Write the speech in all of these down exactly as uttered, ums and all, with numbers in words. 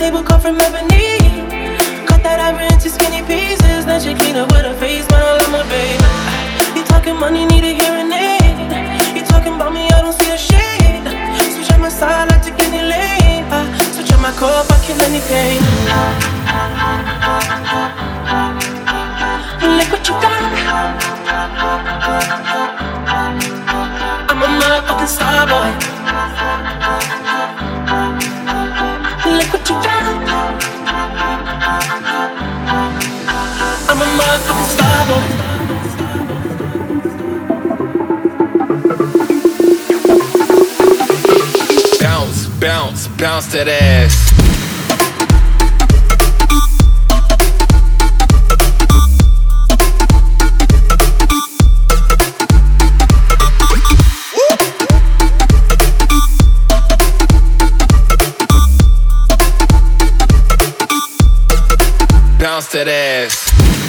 table cut from ebony. Cut that ivory into skinny pieces. Then she clean up with her face, man, I love my babe. You talking money, need a hearing aid. You talking about me, I don't see a shade. Switch on my side, I take any lane. uh, Switch on my cup, I kill any pain. Look what you done. I'm a motherfucking star boy. Look what you done. I'm a motherfucking star boy. Bounce, bounce, bounce that ass. Bounce that ass.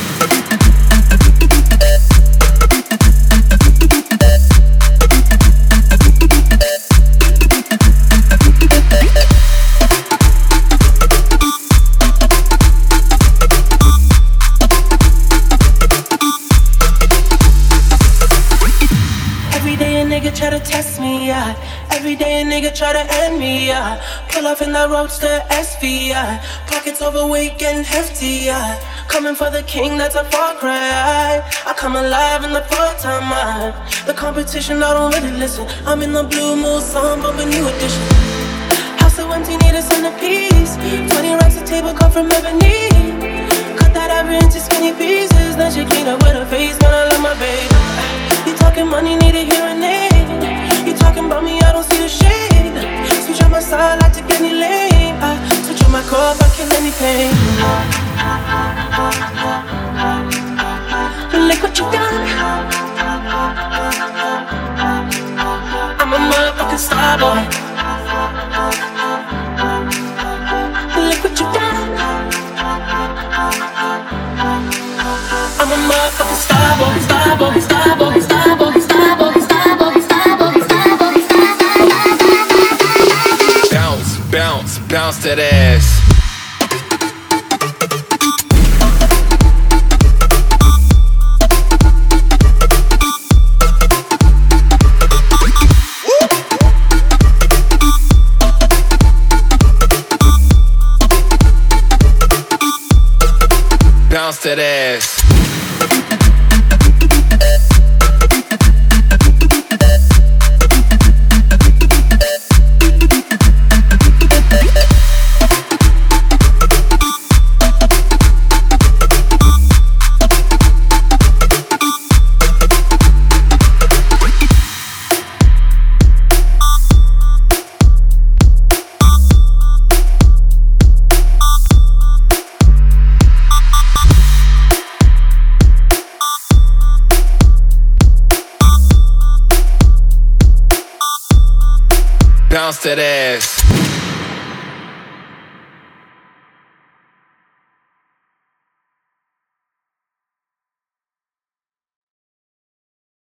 Every day a nigga try to test me, yeah. Every day a nigga try to end me, yeah. Pull off in that roadster S V, yeah. Pockets overweight, getting hefty, yeah. Coming for the king, that's a far cry. I come alive in the part time, man. The competition, I don't really listen. I'm in the blue moon, song, bumping new edition. House so empty, need a centerpiece. Twenty racks a table cut from ebony. Cut that ivory into skinny pieces. Then she clean up with her face, man, I love my babe. You talking money, need a hearing aid. You talking about me, I don't see the shade. Switch on my side, I take any lane. I switch on my cup, I kill any pain. Look what you done. I'm a motherfucking star boy. Look what you done. I'm a motherfucking star boy, star boy, star boy, star boy, star boy, star boy, star boy, star boy, star boy. Bounce, bounce, bounce that ass. Bounce that ass. Bounce that ass.